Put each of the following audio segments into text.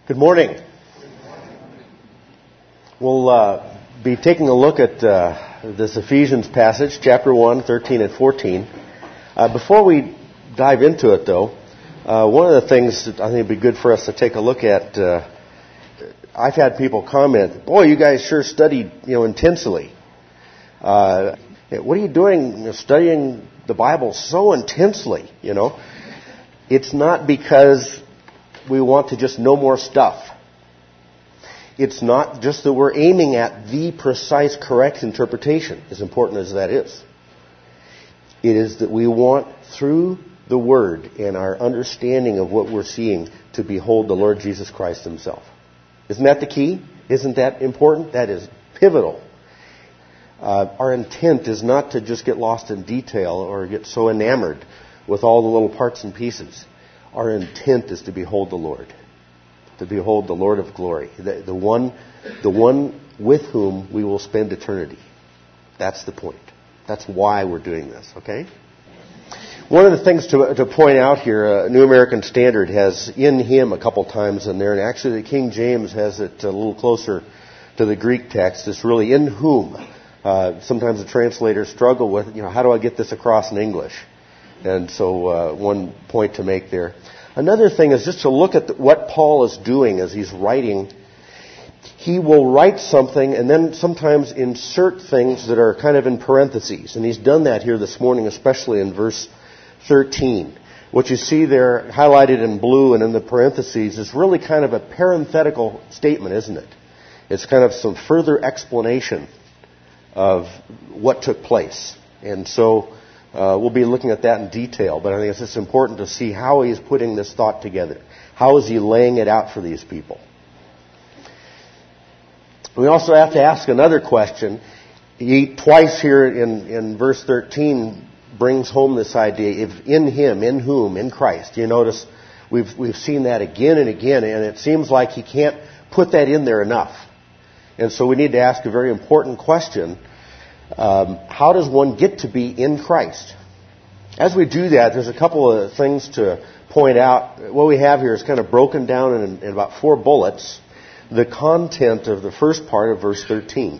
Good morning. We'll be taking a look at this Ephesians passage, chapter 1, 13 and 14. Before we dive into it, though, one of the things that I think would be good for us to take a look at, I've had people comment, boy, you guys sure studied, intensely. What are you doing studying the Bible so intensely, It's not because we want to just know more stuff. It's not just that we're aiming at the precise, correct interpretation, as important as that is. It is that we want, through the Word and our understanding of what we're seeing, to behold the Lord Jesus Christ Himself. Isn't that the key? Isn't that important? That is pivotal. Our intent is not to just get lost in detail or get so enamored with all the little parts and pieces. Our intent is to behold the Lord. To behold the Lord of glory. The one with whom we will spend eternity. That's the point. That's why we're doing this, okay? One of the things to point out here, New American Standard has "in Him" a couple times in there, and actually the King James has it a little closer to the Greek text. It's really "in whom." Sometimes the translators struggle with, how do I get this across in English? And so one point to make there. Another thing is just to look at what Paul is doing as he's writing. He will write something and then sometimes insert things that are kind of in parentheses. And he's done that here this morning, especially in verse 13. What you see there highlighted in blue and in the parentheses is really kind of a parenthetical statement, isn't it? It's kind of some further explanation of what took place. And so we'll be looking at that in detail, but I think it's just important to see how he's putting this thought together. How is he laying it out for these people? We also have to ask another question. He twice here in verse 13 brings home this idea of in Him, in whom, in Christ. You notice we've seen that again and again, and it seems like he can't put that in there enough. And so we need to ask a very important question. How does one get to be in Christ? As we do that, there's a couple of things to point out. What we have here is kind of broken down in about 4 bullets, the content of the first part of verse 13.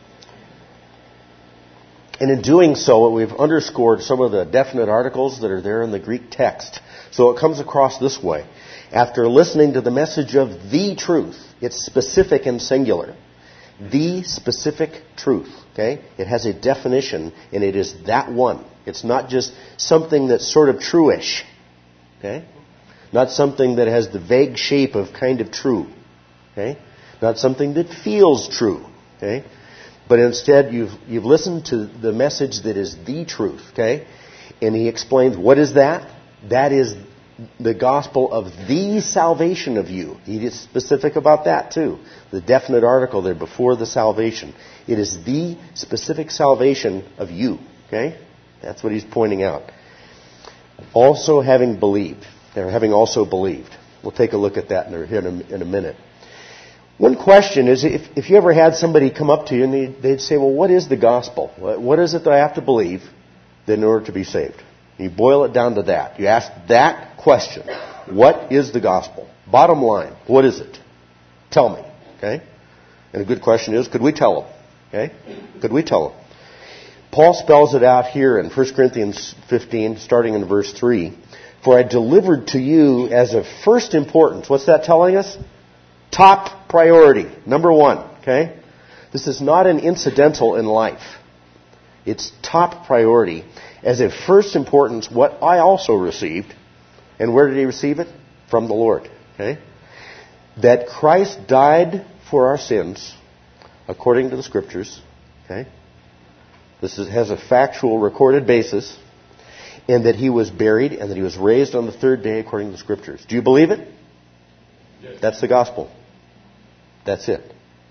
And in doing so, we've underscored some of the definite articles that are there in the Greek text. So it comes across this way. After listening to the message of the truth, it's specific and singular. The specific truth, okay? It has a definition, and it is that one. It's not just something that's sort of true-ish, okay? Not something that has the vague shape of kind of true, okay? Not something that feels true, okay? But instead, you've listened to the message that is the truth, okay? And he explains, what is that? That is the gospel of the salvation of you. He is specific about that too. The definite article there before the salvation. It is the specific salvation of you. Okay? That's what he's pointing out. Also having believed. They're having also believed. We'll take a look at that in a minute. One question is, if you ever had somebody come up to you and they'd say, well, what is the gospel? What is it that I have to believe in order to be saved? You boil it down to that. You ask that question. What is the gospel? Bottom line, what is it? Tell me. Okay? And a good question is, could we tell them? Okay? Could we tell them? Paul spells it out here in 1 Corinthians 15, starting in verse 3. For I delivered to you as of first importance. What's that telling us? Top priority. Number 1. Okay? This is not an incidental in life. It's top priority. As of first importance, what I also received. And where did he receive it? From the Lord. Okay? That Christ died for our sins, according to the Scriptures. Okay? This has a factual, recorded basis. And that He was buried and that He was raised on the 3rd day, according to the Scriptures. Do you believe it? Yes. That's the gospel. That's it.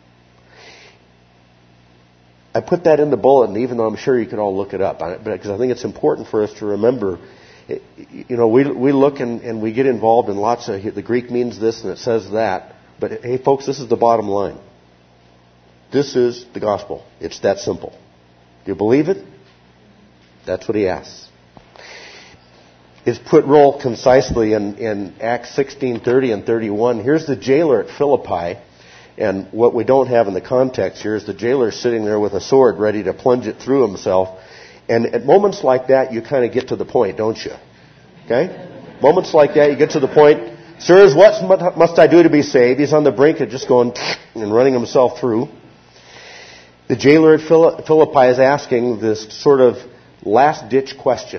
I put that in the bulletin, even though I'm sure you could all look it up, because I think it's important for us to remember. We look and we get involved in lots of, the Greek means this and it says that. But hey, folks, this is the bottom line. This is the gospel. It's that simple. Do you believe it? That's what he asks. is put real concisely in Acts 16:30 and 31. Here's the jailer at Philippi, and what we don't have in the context here is the jailer sitting there with a sword ready to plunge it through himself. And at moments like that, you kind of get to the point, don't you? Okay? Moments like that, you get to the point. Sirs, what must I do to be saved? He's on the brink of just going and running himself through. The jailer at Philippi is asking this sort of last-ditch question.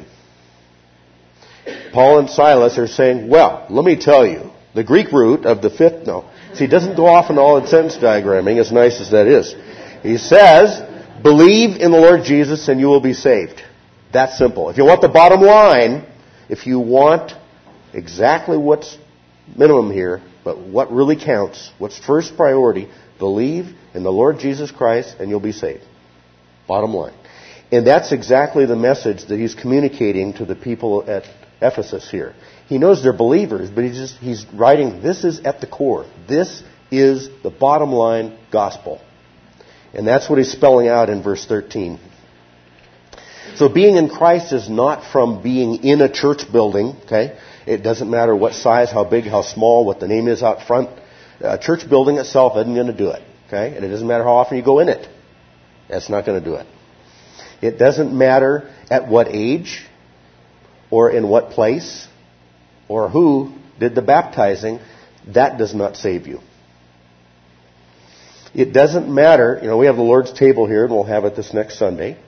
Paul and Silas are saying, well, let me tell you, the Greek root of the fifth, See, he doesn't go off in all in sentence diagramming, as nice as that is. He says, believe in the Lord Jesus and you will be saved. That's simple. If you want the bottom line, if you want exactly what's minimum here, but what really counts, what's first priority, believe in the Lord Jesus Christ and you'll be saved. Bottom line. And that's exactly the message that he's communicating to the people at Ephesus here. He knows they're believers, but he's writing, this is at the core. This is the bottom line gospel. And that's what he's spelling out in verse 13. So being in Christ is not from being in a church building, okay? It doesn't matter what size, how big, how small, what the name is out front. A church building itself isn't going to do it, okay? And it doesn't matter how often you go in it. That's not going to do it. It doesn't matter at what age or in what place or who did the baptizing. That does not save you. It doesn't matter, we have the Lord's table here and we'll have it this next Sunday.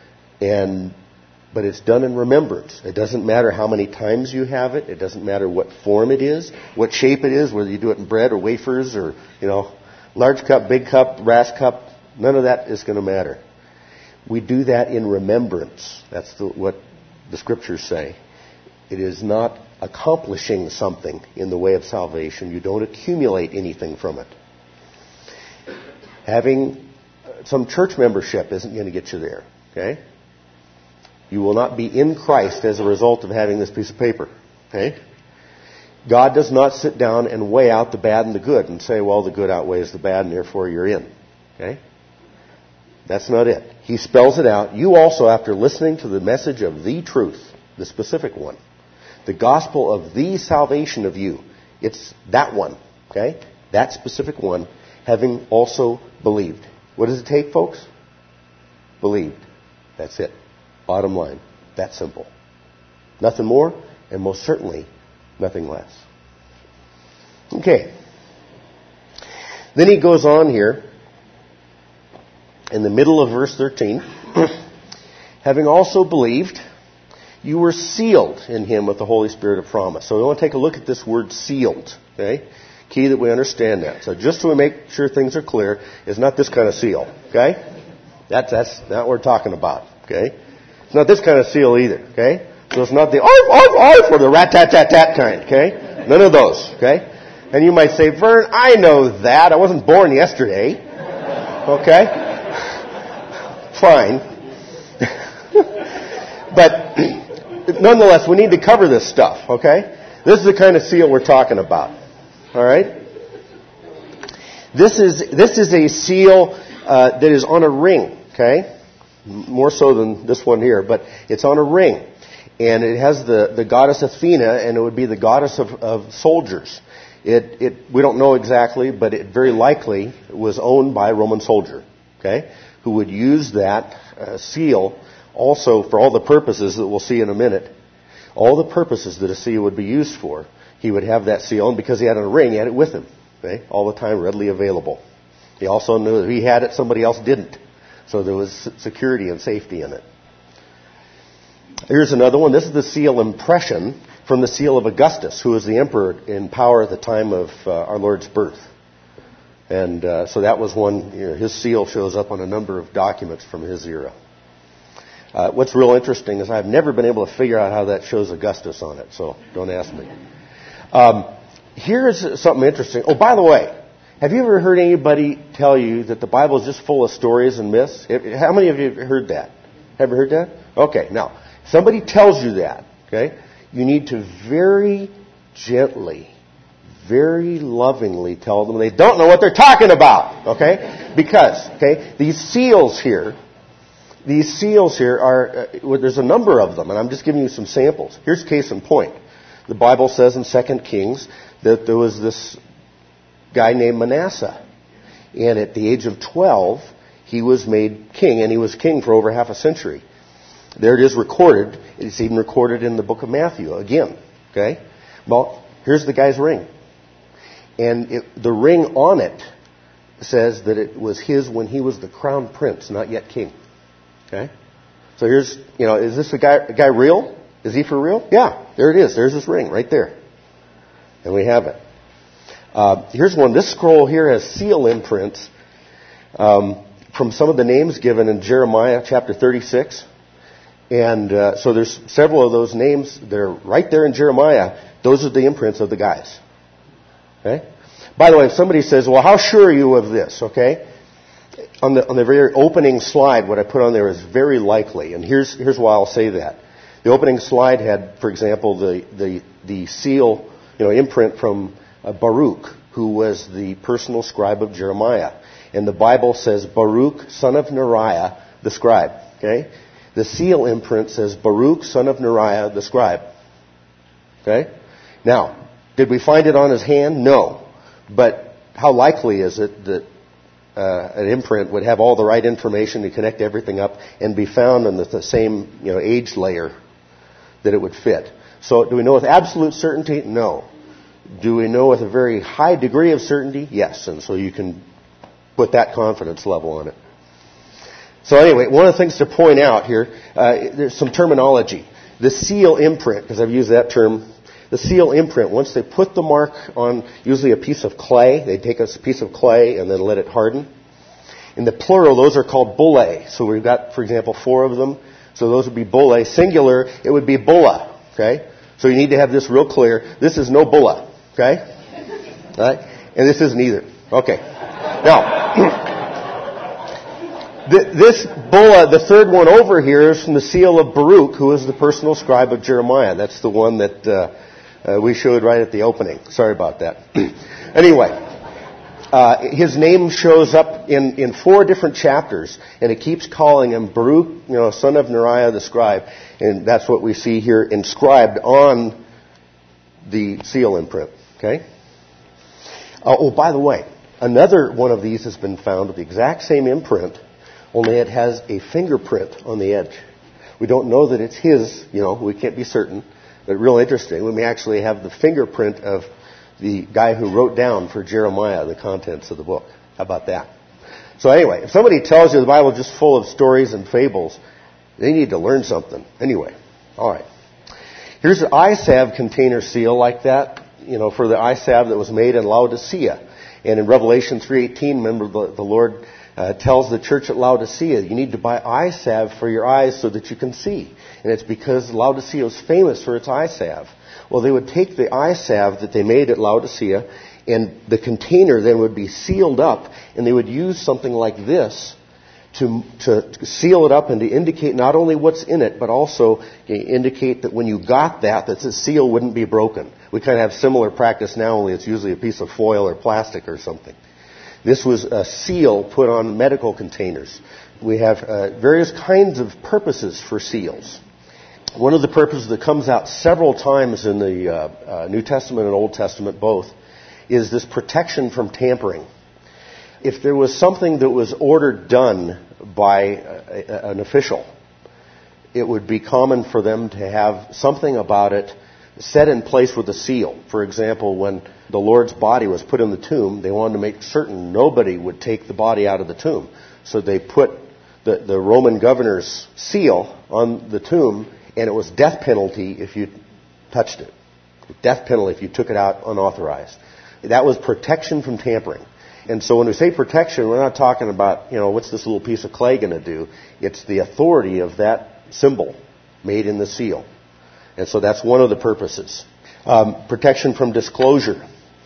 But it's done in remembrance. It doesn't matter how many times you have it. It doesn't matter what form it is, what shape it is, whether you do it in bread or wafers or, large cup, big cup, brass cup. None of that is going to matter. We do that in remembrance. That's what the Scriptures say. It is not accomplishing something in the way of salvation. You don't accumulate anything from it. Having some church membership isn't going to get you there. Okay? You will not be in Christ as a result of having this piece of paper. Okay? God does not sit down and weigh out the bad and the good and say, well, the good outweighs the bad and therefore you're in. Okay? That's not it. He spells it out. You also, after listening to the message of the truth, the specific one, the gospel of the salvation of you, it's that one. Okay? That specific one, having also believed. What does it take, folks? Believed. That's it. Bottom line. That simple. Nothing more, and most certainly nothing less. Okay. Then he goes on here, in the middle of verse 13, having also believed, you were sealed in him with the Holy Spirit of promise. So we want to take a look at this word sealed. Okay? Key that we understand that. So just to make sure things are clear, it's not this kind of seal. Okay? That's not what we're talking about. Okay? It's not this kind of seal either. Okay? So it's not the arf or the rat-tat-tat-tat kind. Okay? None of those. Okay? And you might say, Vern, I know that. I wasn't born yesterday. Okay? Fine. But nonetheless, we need to cover this stuff. Okay? This is the kind of seal we're talking about. All right? This is a seal that is on a ring. Okay? More so than this one here, but it's on a ring. And it has the goddess Athena, and it would be the goddess of soldiers. We don't know exactly, but it very likely was owned by a Roman soldier, okay, who would use that seal also for all the purposes that we'll see in a minute. All the purposes that a seal would be used for, he would have that seal, and because he had it on a ring, he had it with him, okay, all the time, readily available. He also knew that he had it, somebody else didn't. So there was security and safety in it. Here's another one. This is the seal impression from the seal of Augustus, who was the emperor in power at the time of our Lord's birth. And so that was one, his seal shows up on a number of documents from his era. What's real interesting is I've never been able to figure out how that shows Augustus on it, so don't ask me. Here's something interesting. Oh, by the way, have you ever heard anybody tell you that the Bible is just full of stories and myths? How many of you have heard that? Have you heard that? Okay, now, somebody tells you that, okay, you need to very gently, very lovingly tell them they don't know what they're talking about, okay? Because, okay, these seals here, these seals here are, there's a number of them, and I'm just giving you some samples. Here's case in point. The Bible says in 2 Kings that there was this guy named Manasseh. And at the age of 12, he was made king, and he was king for over half a century. There it is recorded. It's even recorded in the book of Matthew again. Okay? Well, here's the guy's ring. And the ring on it says that it was his when he was the crown prince, not yet king. Okay? So here's, is this a guy real? Is he for real? Yeah, there it is. There's his ring right there. And we have it. Here's one. This scroll here has seal imprints from some of the names given in Jeremiah chapter 36. And so there's several of those names. They're right there in Jeremiah. Those are the imprints of the guys. Okay? By the way, if somebody says, well, how sure are you of this? Okay? On the very opening slide, what I put on there is very likely. And here's why I'll say that. The opening slide had, for example, the seal, imprint from Baruch, who was the personal scribe of Jeremiah. And the Bible says Baruch, son of Neriah, the scribe. Okay? The seal imprint says Baruch, son of Neriah, the scribe. Okay? Now, did we find it on his hand? No. But how likely is it that an imprint would have all the right information to connect everything up and be found in the same age layer that it would fit? So do we know with absolute certainty? No. Do we know with a very high degree of certainty? Yes. And so you can put that confidence level on it. So anyway, one of the things to point out here, there's some terminology. The seal imprint, because I've used that term, the seal imprint, once they put the mark on usually a piece of clay, they take a piece of clay and then let it harden. In the plural, those are called bullae. So we've got, for example, 4 of them. So those would be bullae. Singular, it would be bulla. Okay? So you need to have this real clear. This is no bulla. Okay? All right? And this isn't either. Okay. Now, this bulla, the third one over here, is from the seal of Baruch, who is the personal scribe of Jeremiah. That's the one that we showed right at the opening. Sorry about that. Anyway, his name shows up in 4 different chapters, and it keeps calling him Baruch, son of Neriah the scribe. And that's what we see here inscribed on the seal imprint. Okay? Oh, by the way, another one of these has been found with the exact same imprint, only it has a fingerprint on the edge. We don't know that it's his, we can't be certain, but real interesting. We may actually have the fingerprint of the guy who wrote down for Jeremiah the contents of the book. How about that? So anyway, if somebody tells you the Bible is just full of stories and fables, they need to learn something. Anyway, all right. Here's an eye salve container seal like that, for the eye salve that was made in Laodicea. And in Revelation 3:18, remember the Lord tells the church at Laodicea, you need to buy eye salve for your eyes so that you can see. And it's because Laodicea was famous for its eye salve. Well, they would take the eye salve that they made at Laodicea, and the container then would be sealed up, and they would use something like this to seal it up and to indicate not only what's in it, but also indicate that when you got that the seal wouldn't be broken. We kind of have similar practice now, only it's usually a piece of foil or plastic or something. This was a seal put on medical containers. We have various kinds of purposes for seals. One of the purposes that comes out several times in the New Testament and Old Testament both is this protection from tampering. If there was something that was ordered done by an official, it would be common for them to have something about it set in place with a seal. For example, when the Lord's body was put in the tomb, they wanted to make certain nobody would take the body out of the tomb. So they put the Roman governor's seal on the tomb, and it was death penalty if you touched it. Death penalty if you took it out unauthorized. That was protection from tampering. And so when we say protection, we're not talking about, what's this little piece of clay going to do? It's the authority of that symbol made in the seal. And so that's one of the purposes. Protection from disclosure.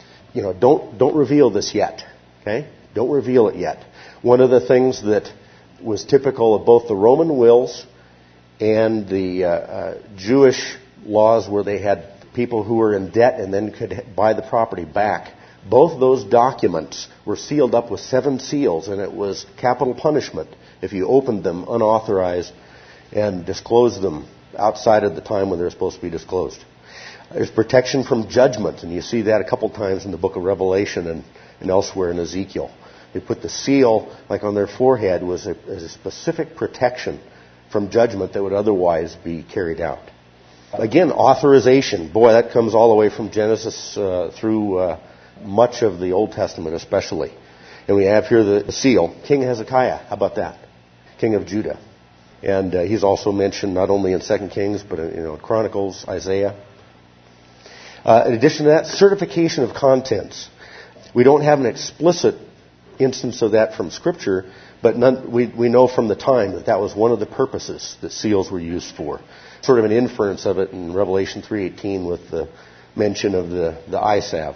Don't reveal this yet. Okay? Don't reveal it yet. One of the things that was typical of both the Roman wills and the Jewish laws where they had people who were in debt and then could buy the property back Both those documents were sealed up with 7 seals, and it was capital punishment if you opened them unauthorized and disclosed them outside of the time when they were supposed to be disclosed. There's protection from judgment, and you see that a couple times in the book of Revelation and elsewhere in Ezekiel. They put the seal, like on their forehead, was a specific protection from judgment that would otherwise be carried out. Again, authorization. Boy, that comes all the way from Genesis through much of the Old Testament especially. And we have here the seal. King Hezekiah, how about that? King of Judah. And he's also mentioned not only in 2 Kings, but in Chronicles, Isaiah. In addition to that, certification of contents. We don't have an explicit instance of that from Scripture, but we know from the time that was one of the purposes that seals were used for. Sort of an inference of it in Revelation 3:18 with the mention of the eye salve.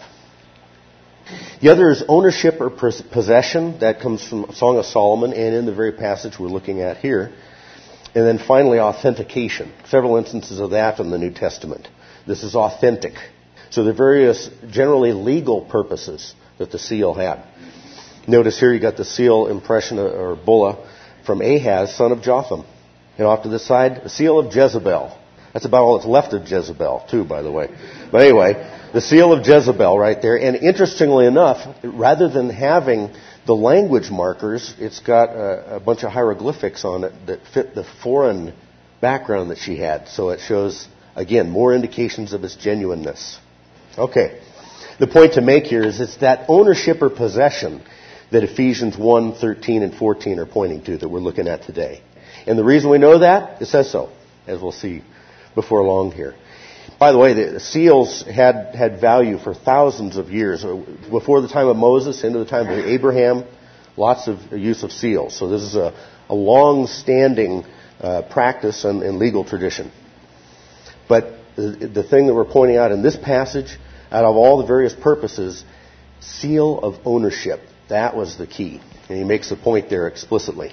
The other is ownership or possession. That comes from Song of Solomon and in the very passage we're looking at here. And then finally, authentication. Several instances of that in the New Testament. This is authentic. So the various generally legal purposes that the seal had. Notice here you got the seal impression or bulla from Ahaz, son of Jotham. And off to the side, the seal of Jezebel. That's about all that's left of Jezebel, too, by the way. But anyway, the seal of Jezebel right there. And interestingly enough, rather than having the language markers, it's got a bunch of hieroglyphics on it that fit the foreign background that she had. So it shows, again, more indications of its genuineness. Okay. The point to make here is it's that ownership or possession that Ephesians 1:13 and 14 are pointing to that we're looking at today. And the reason we know that, it says so, as we'll see before long here. By the way, the seals had value for thousands of years. Before the time of Moses, into the time of Abraham, lots of use of seals. So this is a long-standing practice and legal tradition. But the thing that we're pointing out in this passage, out of all the various purposes, seal of ownership, that was the key. And he makes the point there explicitly.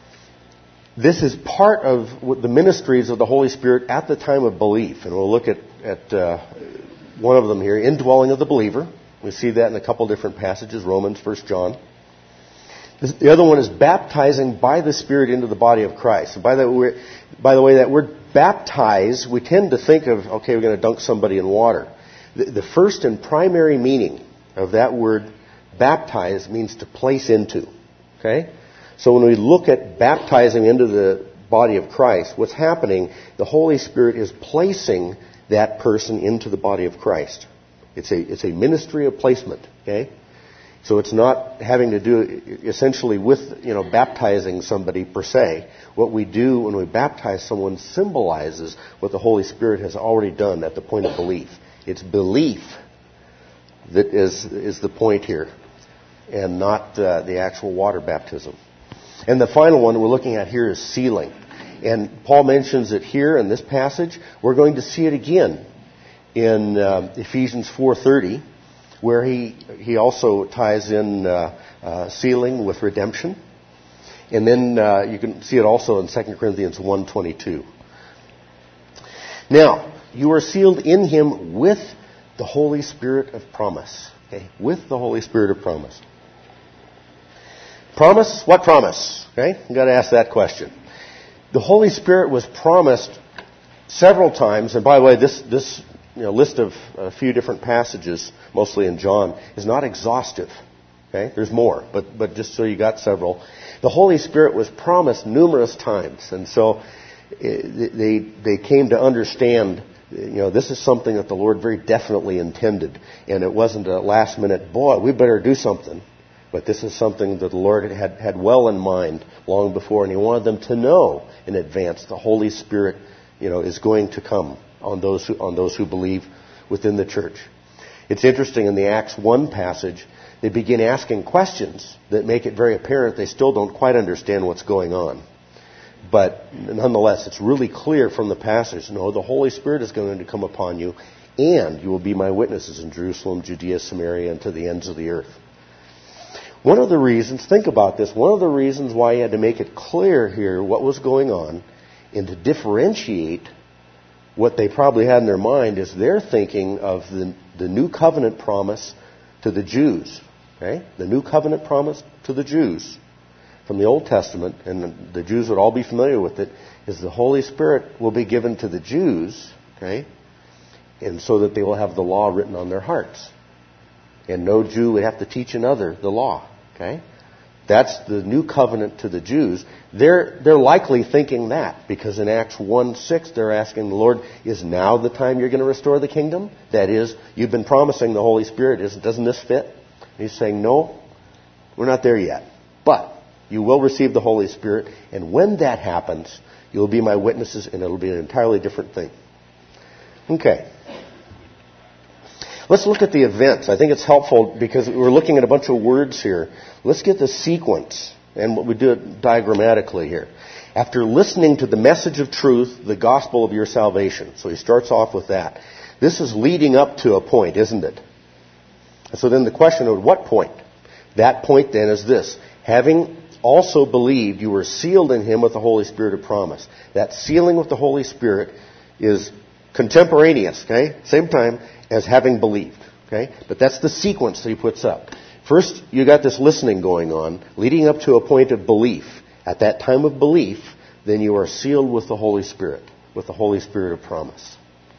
This is part of the ministries of the Holy Spirit at the time of belief. And we'll look at one of them here, indwelling of the believer. We see that in a couple different passages, Romans, 1 John. The other one is baptizing by the Spirit into the body of Christ. And by the way, that word baptize, we tend to think of, okay, we're going to dunk somebody in water. The first and primary meaning of that word baptize means to place into. Okay? So when we look at baptizing into the body of Christ, what's happening, the Holy Spirit is placing that person into the body of Christ. It's a ministry of placement, okay? So it's not having to do essentially with, baptizing somebody per se. What we do when we baptize someone symbolizes what the Holy Spirit has already done at the point of belief. It's belief that is the point here, and not the actual water baptism. And the final one we're looking at here is sealing. And Paul mentions it here in this passage. We're going to see it again in Ephesians 4:30, where he also ties in sealing with redemption. And then you can see it also in 2 Corinthians 1:22. Now, you are sealed in him with the Holy Spirit of promise. Okay? With the Holy Spirit of promise. Promise? What promise? Okay? You've got to ask that question. The Holy Spirit was promised several times, and by the way, this list of a few different passages, mostly in John, is not exhaustive. Okay? There's more, but just so you got several. The Holy Spirit was promised numerous times, and so they came to understand, this is something that the Lord very definitely intended, and it wasn't a last minute, boy, we better do something. But this is something that the Lord had well in mind long before, and He wanted them to know in advance the Holy Spirit, is going to come on those who believe within the church. It's interesting in the Acts 1 passage, they begin asking questions that make it very apparent they still don't quite understand what's going on. But nonetheless, it's really clear from the passage, no, the Holy Spirit is going to come upon you, and you will be my witnesses in Jerusalem, Judea, Samaria, and to the ends of the earth. One of the reasons, think about this, one of the reasons why he had to make it clear here what was going on and to differentiate what they probably had in their mind is they're thinking of the new covenant promise to the Jews. Okay? The new covenant promise to the Jews from the Old Testament, and the Jews would all be familiar with it, is the Holy Spirit will be given to the Jews, okay, and so that they will have the law written on their hearts. And no Jew would have to teach another the law. Okay? That's the new covenant to the Jews. They're likely thinking that, because in Acts 1:6 they're asking the Lord, is now the time you're going to restore the kingdom? That is, you've been promising the Holy Spirit. Doesn't this fit? And he's saying, no, we're not there yet. But you will receive the Holy Spirit, and when that happens, you'll be my witnesses, and it'll be an entirely different thing. Okay. Let's look at the events. I think it's helpful because we're looking at a bunch of words here. Let's get the sequence, and what we do it diagrammatically here. After listening to the message of truth, the gospel of your salvation. So he starts off with that. This is leading up to a point, isn't it? So then the question of what point? That point then is this. Having also believed, you were sealed in him with the Holy Spirit of promise. That sealing with the Holy Spirit is contemporaneous, okay? Same time as having believed, okay? But that's the sequence that he puts up. First, you got this listening going on, leading up to a point of belief. At that time of belief, then you are sealed with the Holy Spirit of promise.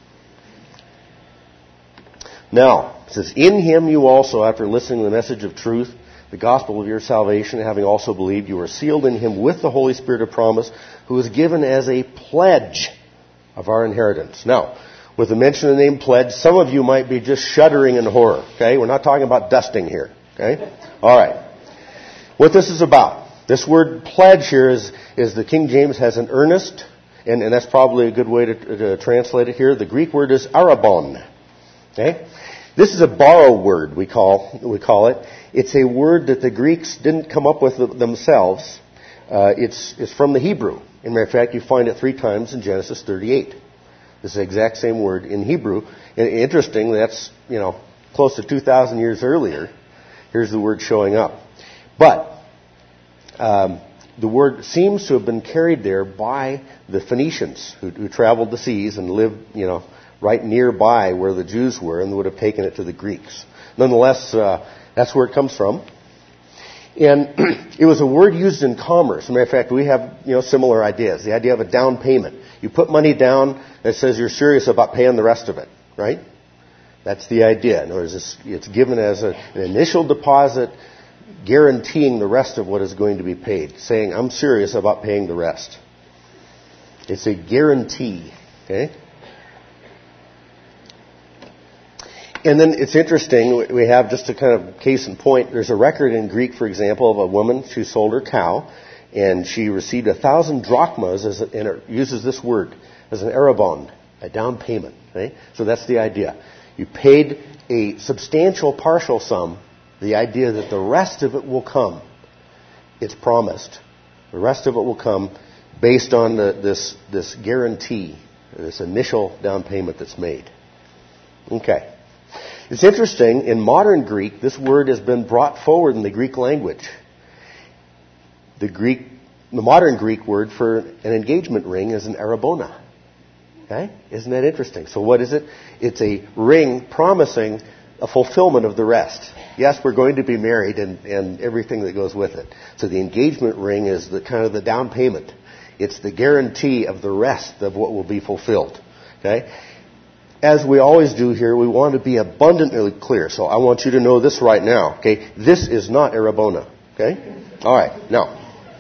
Now, it says, in him you also, after listening to the message of truth, the gospel of your salvation, having also believed, you are sealed in him with the Holy Spirit of promise, who is given as a pledge of our inheritance. Now, with the mention of the name pledge, some of you might be just shuddering in horror. Okay? We're not talking about dusting here. Okay? All right. What this is about. This word pledge here is the King James has an earnest, and that's probably a good way to translate it here. The Greek word is arabon. Okay? This is a borrowed word, we call it. It's a word that the Greeks didn't come up with themselves. It's from the Hebrew. As a matter of fact, you find it 3 times in Genesis 38. This is the exact same word in Hebrew. And interesting, that's, close to 2,000 years earlier. Here's the word showing up. But the word seems to have been carried there by the Phoenicians who traveled the seas and lived, right nearby where the Jews were, and would have taken it to the Greeks. Nonetheless, that's where it comes from. And it was a word used in commerce. As a matter of fact, we have similar ideas. The idea of a down payment. You put money down that says you're serious about paying the rest of it, right? That's the idea. In other words, it's given as an initial deposit, guaranteeing the rest of what is going to be paid, saying I'm serious about paying the rest. It's a guarantee, okay? And then it's interesting, we have just a kind of case in point. There's a record in Greek, for example, of a woman who sold her cow, and she received 1,000 drachmas, and it uses this word, as an arabon, a down payment. Okay? So that's the idea. You paid a substantial partial sum, the idea that the rest of it will come. It's promised. The rest of it will come based on this guarantee, this initial down payment that's made. Okay. It's interesting, in modern Greek, this word has been brought forward in the Greek language. The modern Greek word for an engagement ring is an arabona. Okay? Isn't that interesting? So what is it? It's a ring promising a fulfillment of the rest. Yes, we're going to be married and everything that goes with it. So the engagement ring is the kind of the down payment. It's the guarantee of the rest of what will be fulfilled. Okay? As we always do here, we want to be abundantly clear. So I want you to know this right now. Okay? This is not arabona. Okay? All right. Now,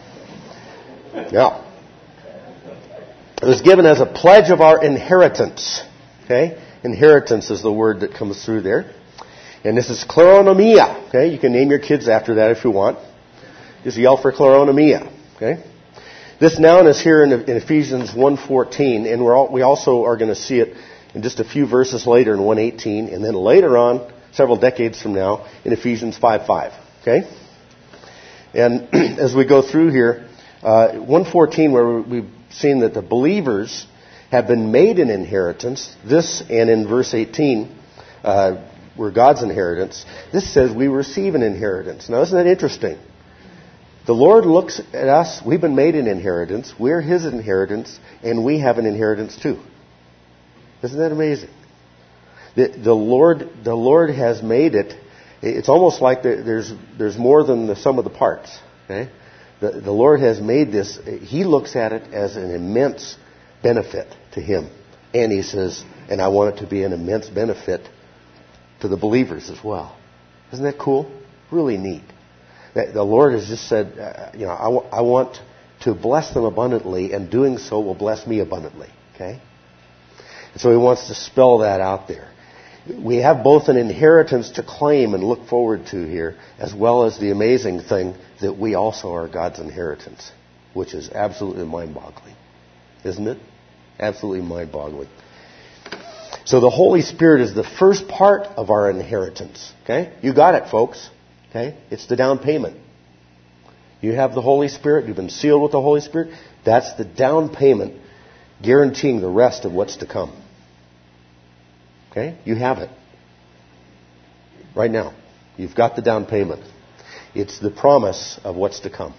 it was given as a pledge of our inheritance. Okay? Inheritance is the word that comes through there. And this is kleronomia. Okay? You can name your kids after that if you want. Just yell for kleronomia. Okay? This noun is here in Ephesians 1:14, and we also are going to see it in just a few verses later in 1:18, and then later on, several decades from now, in Ephesians 5:5. Okay? And as we go through here, 1:14, where we've seen that the believers have been made an inheritance, this, and in verse 18, we're God's inheritance, this says we receive an inheritance. Now, isn't that interesting? The Lord looks at us, we've been made an inheritance, we're His inheritance, and we have an inheritance too. Isn't that amazing? The Lord has made it It's almost like there's more than the sum of the parts. Okay? The Lord has made this. He looks at it as an immense benefit to Him. And He says, and I want it to be an immense benefit to the believers as well. Isn't that cool? Really neat. The Lord has just said, I want to bless them abundantly, and doing so will bless me abundantly. Okay? And so He wants to spell that out there. We have both an inheritance to claim and look forward to here, as well as the amazing thing that we also are God's inheritance, which is absolutely mind-boggling. Isn't it? Absolutely mind-boggling. So the Holy Spirit is the first part of our inheritance. Okay? You got it, folks. Okay? It's the down payment. You have the Holy Spirit. You've been sealed with the Holy Spirit. That's the down payment guaranteeing the rest of what's to come. Okay? You have it. Right now. You've got the down payment. It's the promise of what's to come.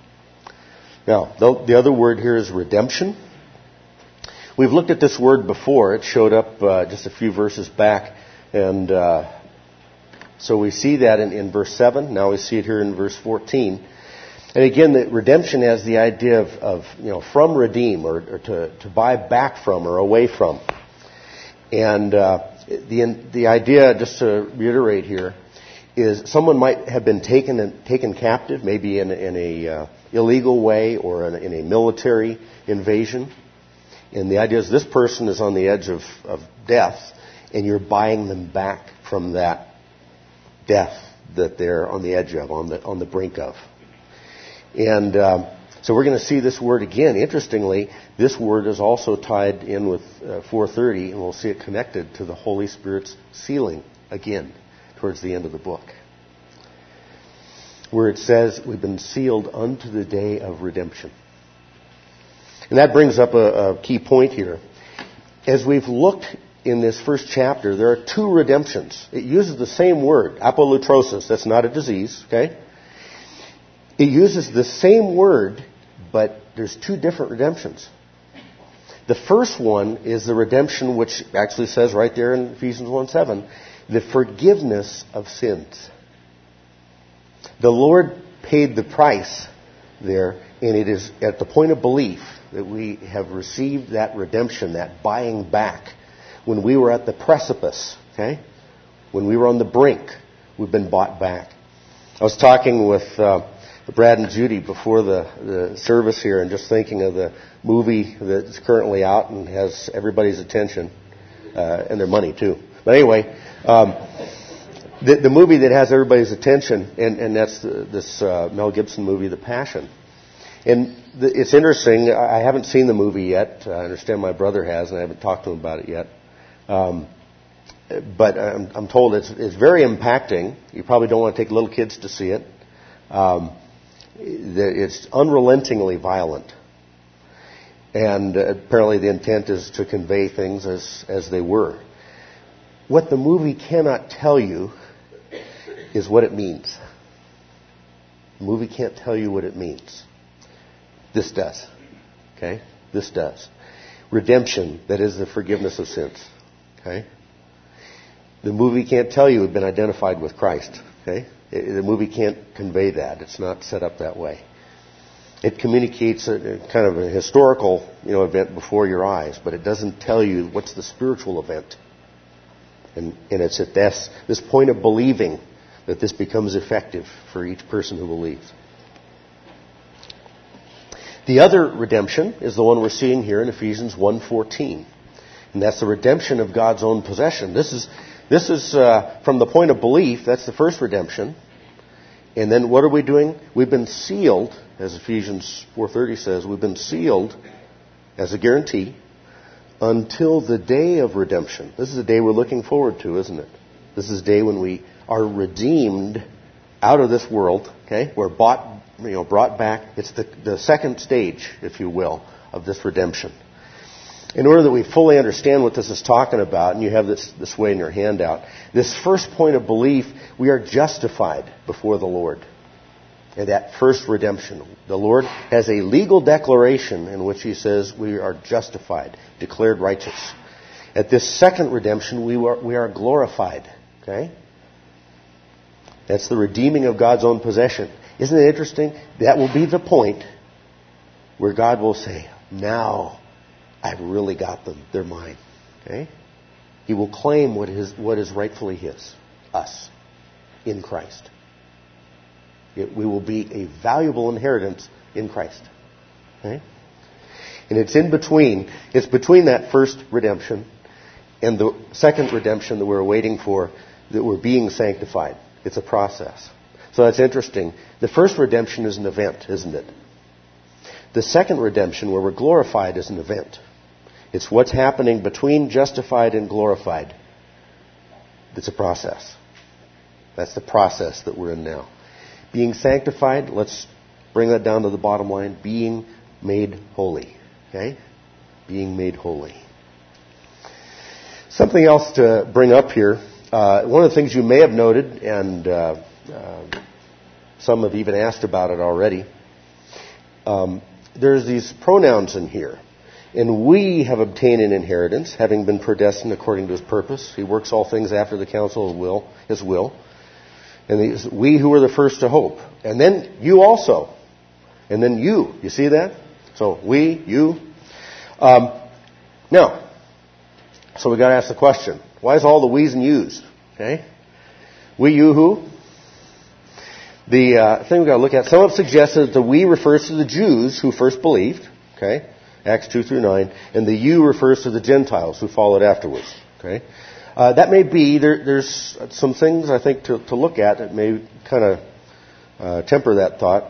Now, the other word here is redemption. We've looked at this word before. It showed up just a few verses back. And so we see that in verse 7. Now we see it here in verse 14. And again, the redemption has the idea of from redeem, or to buy back from or away from. And the idea, just to reiterate here, is someone might have been taken captive, maybe in a illegal way or in a military invasion. And the idea is this person is on the edge of death, and you're buying them back from that death that they're on the edge of, on the brink of. And so we're going to see this word again. Interestingly, this word is also tied in with 4:30, and we'll see it connected to the Holy Spirit's sealing again towards the end of the book, where it says we've been sealed unto the day of redemption. And that brings up a key point here. As we've looked in this first chapter, there are two redemptions. It uses the same word, apolutrosis. That's not a disease, okay? It uses the same word, but there's two different redemptions. The first one is the redemption which actually says right there in Ephesians 1:7, the forgiveness of sins. The Lord paid the price there, and it is at the point of belief that we have received that redemption, that buying back. When we were at the precipice, okay? When we were on the brink, we've been bought back. I was talking with Brad and Judy before the service here, and just thinking of the movie that's currently out and has everybody's attention, and their money too. But anyway, the movie that has everybody's attention, and that's this Mel Gibson movie, The Passion. And it's interesting. I haven't seen the movie yet. I understand my brother has, and I haven't talked to him about it yet. But I'm told it's very impacting. You probably don't want to take little kids to see it. It's unrelentingly violent. And apparently the intent is to convey things as they were. What the movie cannot tell you is what it means. The movie can't tell you what it means. This does. Okay? This does. Redemption, that is the forgiveness of sins. Okay? The movie can't tell you we've been identified with Christ. Okay? The movie can't convey that. It's not set up that way. It communicates a kind of a historical, event before your eyes, but it doesn't tell you what's the spiritual event. And it's at this point of believing that this becomes effective for each person who believes. The other redemption is the one we're seeing here in Ephesians 1:14. And that's the redemption of God's own possession. This is from the point of belief. That's the first redemption. And then what are we doing? We've been sealed, as Ephesians 4:30 says, we've been sealed as a guarantee until the day of redemption. This is the day we're looking forward to, isn't it? This is the day when we are redeemed out of this world. Okay, we're brought back. It's the second stage, if you will, of this redemption. In order that we fully understand what this is talking about, and you have this way in your handout, this first point of belief, we are justified before the Lord. And that first redemption, the Lord has a legal declaration in which He says we are justified, declared righteous. At this second redemption, we are glorified. Okay? That's the redeeming of God's own possession. Isn't it interesting? That will be the point where God will say, now I've really got them. They're mine. Okay? He will claim what is rightfully his, us, in Christ. We will be a valuable inheritance in Christ. Okay? And it's in between. It's between that first redemption and the second redemption that we're waiting for, that we're being sanctified. It's a process. So that's interesting. The first redemption is an event, isn't it? The second redemption, where we're glorified, is an event. It's what's happening between justified and glorified. It's a process. That's the process that we're in now. Being sanctified, let's bring that down to the bottom line. Being made holy. Okay? Being made holy. Something else to bring up here. One of the things you may have noted, and some have even asked about it already, there's these pronouns in here. And we have obtained an inheritance, having been predestined according to his purpose. He works all things after the counsel of his will. And we who were the first to hope. And then you also. And then you. You see that? So we, you. Now, so we've got to ask the question, why is all the we's and you's? Okay? We, you, who? The thing we've got to look at, some have suggested that the we refers to the Jews who first believed. Okay? Acts 2 through 9. And the you refers to the Gentiles who followed afterwards. Okay? That may be, there's some things I think to look at that may kind of temper that thought.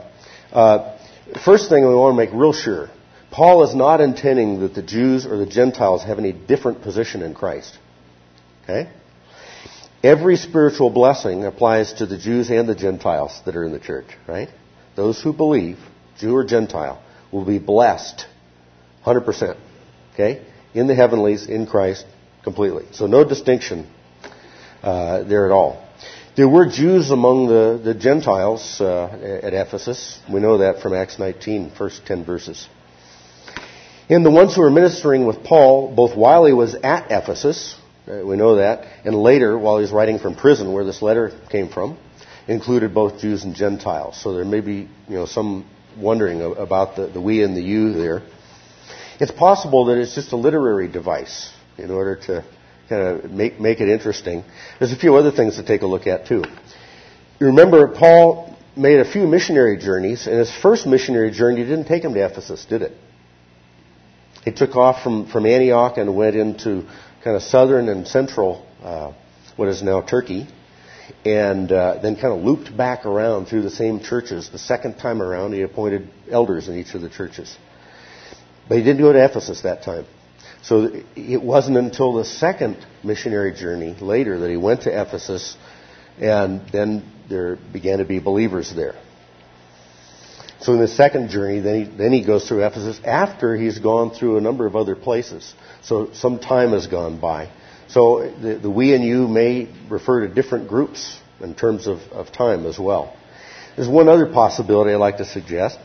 First thing we want to make real sure, Paul is not intending that the Jews or the Gentiles have any different position in Christ. Okay? Every spiritual blessing applies to the Jews and the Gentiles that are in the church, right? Those who believe, Jew or Gentile, will be blessed 100%. Okay? In the heavenlies, in Christ, completely. So no distinction there at all. There were Jews among the Gentiles at Ephesus. We know that from Acts 19, first 10 verses. And the ones who were ministering with Paul, both while he was at Ephesus, we know that, and later while he was writing from prison, where this letter came from, included both Jews and Gentiles. So there may be some wondering about the we and the you there. It's possible that it's just a literary device in order to kind of make it interesting. There's a few other things to take a look at too. You remember, Paul made a few missionary journeys, and his first missionary journey didn't take him to Ephesus, did it? He took off from Antioch and went into kind of southern and central, what is now Turkey, and then kind of looped back around through the same churches. The second time around, he appointed elders in each of the churches. But he didn't go to Ephesus that time. So it wasn't until the second missionary journey later that he went to Ephesus, and then there began to be believers there. So in the second journey, then he goes through Ephesus after he's gone through a number of other places. So some time has gone by. So the we and you may refer to different groups in terms of time as well. There's one other possibility I'd like to suggest.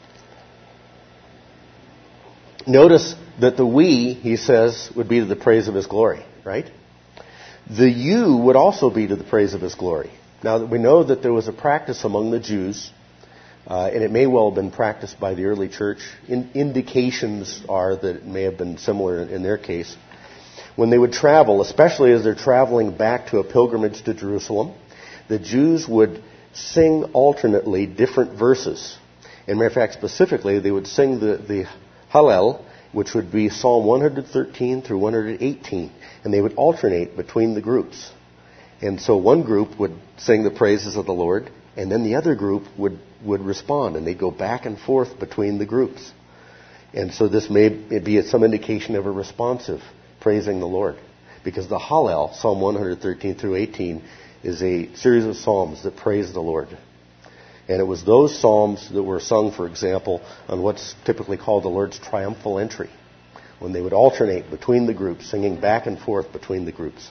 Notice that the we, he says, would be to the praise of his glory, right? The you would also be to the praise of his glory. Now, we know that there was a practice among the Jews, and it may well have been practiced by the early church. Indications are that it may have been similar in their case. When they would travel, especially as they're traveling back to a pilgrimage to Jerusalem, the Jews would sing alternately different verses. As a matter of fact, specifically, they would sing the Hallel, which would be Psalm 113 through 118, and they would alternate between the groups. And so one group would sing the praises of the Lord, and then the other group would respond, and they'd go back and forth between the groups. And so this may be some indication of a responsive praising the Lord. Because the Hallel, Psalm 113 through 18, is a series of psalms that praise the Lord. And it was those psalms that were sung, for example, on what's typically called the Lord's triumphal entry, when they would alternate between the groups, singing back and forth between the groups.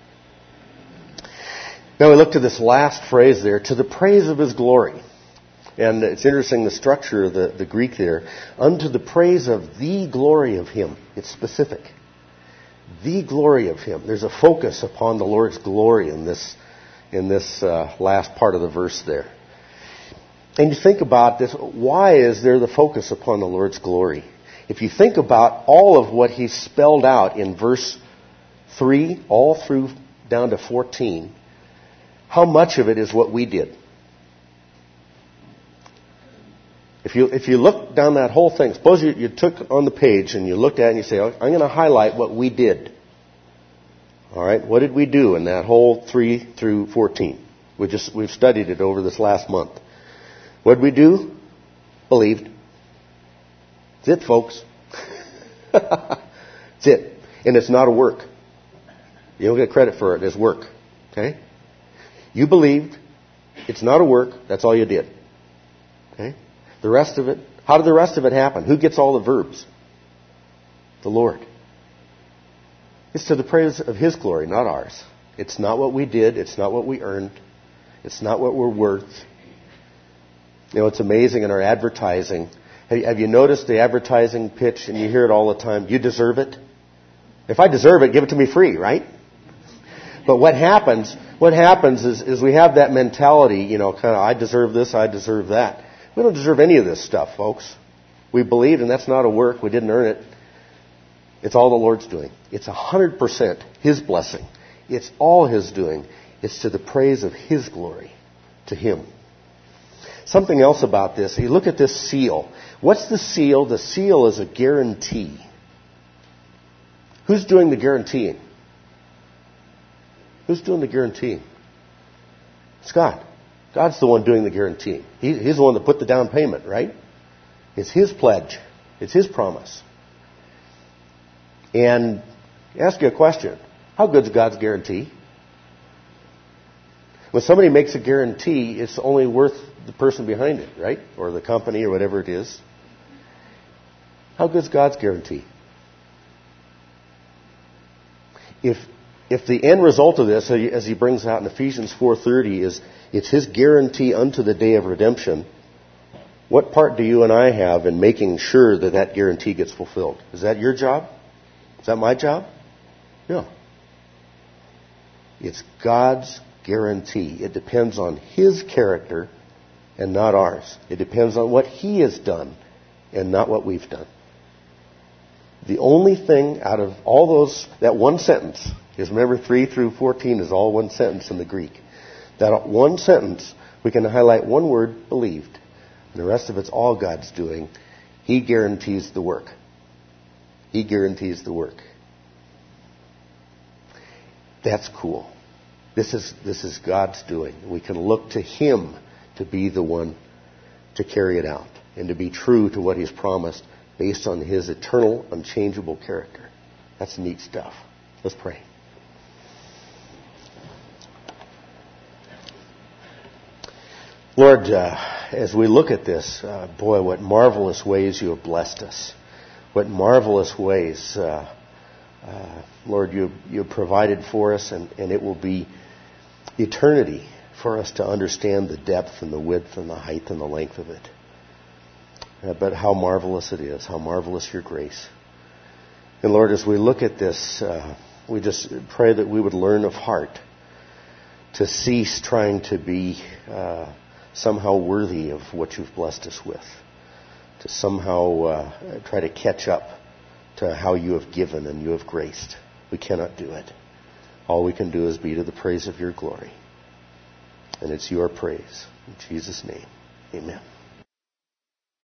Now we look to this last phrase there, to the praise of his glory. And it's interesting, the structure of the Greek there. Unto the praise of the glory of him. It's specific. The glory of him. There's a focus upon the Lord's glory in this in this last part of the verse there. And you think about this, why is there the focus upon the Lord's glory? If you think about all of what he spelled out in verse 3, all through down to 14, how much of it is what we did? If you look down that whole thing, suppose you took on the page and you looked at it and you say, I'm going to highlight what we did. All right, what did we do in that whole 3 through 14? We've studied it over this last month. What did we do? Believed. That's it, folks. That's it. And it's not a work. You don't get credit for it as work. Okay? You believed. It's not a work. That's all you did. Okay? The rest of it, how did the rest of it happen? Who gets all the verbs? The Lord. It's to the praise of His glory, not ours. It's not what we did. It's not what we earned. It's not what we're worth. You know, it's amazing in our advertising. Have you noticed the advertising pitch, and you hear it all the time? You deserve it. If I deserve it, give it to me free, right? But what happens is we have that mentality, you know, kind of, I deserve this, I deserve that. We don't deserve any of this stuff, folks. We believed, and that's not a work. We didn't earn it. It's all the Lord's doing. It's 100% His blessing. It's all His doing. It's to the praise of His glory, to Him. Something else about this. You look at this seal. What's the seal? The seal is a guarantee. Who's doing the guaranteeing? Who's doing the guaranteeing? It's God. God's the one doing the guaranteeing. He's the one that put the down payment, right? It's His pledge. It's His promise. And ask you a question. How good's God's guarantee? When somebody makes a guarantee, it's only worth the person behind it, right? Or the company or whatever it is. How good's God's guarantee? If the end result of this, as he brings out in Ephesians 4:30, is it's His guarantee unto the day of redemption, what part do you and I have in making sure that that guarantee gets fulfilled? Is that your job? Is that my job? No. It's God's guarantee. It depends on His character and not ours. It depends on what He has done and not what we've done. The only thing out of all those, that one sentence, is remember 3 through 14 is all one sentence in the Greek. That one sentence, we can highlight one word, believed. And the rest of it's all God's doing. He guarantees the work. He guarantees the work. That's cool. This is God's doing. We can look to Him to be the one to carry it out and to be true to what He's promised based on His eternal, unchangeable character. That's neat stuff. Let's pray. Lord, as we look at this, boy, what marvelous ways You have blessed us. What marvelous ways, Lord, you have provided for us, and it will be eternity for us to understand the depth and the width and the height and the length of it. But how marvelous it is, how marvelous Your grace. And Lord, as we look at this, we just pray that we would learn of heart to cease trying to be somehow worthy of what You've blessed us with, to somehow try to catch up to how You have given and You have graced. We cannot do it. All we can do is be to the praise of Your glory. And it's Your praise. In Jesus' name, amen.